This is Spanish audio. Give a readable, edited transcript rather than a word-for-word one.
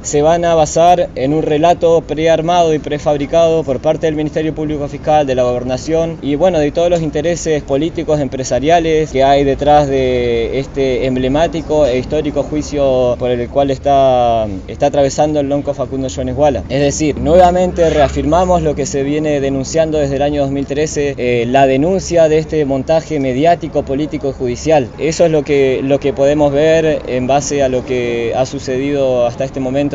se van a basar en un relato prearmado y prefabricado por parte del Ministerio Público Fiscal, de la Gobernación y bueno, de todos los intereses políticos, empresariales que hay detrás de este emblemático e histórico juicio por el cual está atravesando el lonco Facundo Jones Wala. Es decir, nuevamente reafirmamos lo que se viene denunciando desde el año 2013, la denuncia de este montaje mediático, político y judicial. Eso es lo que podemos ver en base a lo que ha sucedido hasta este momento.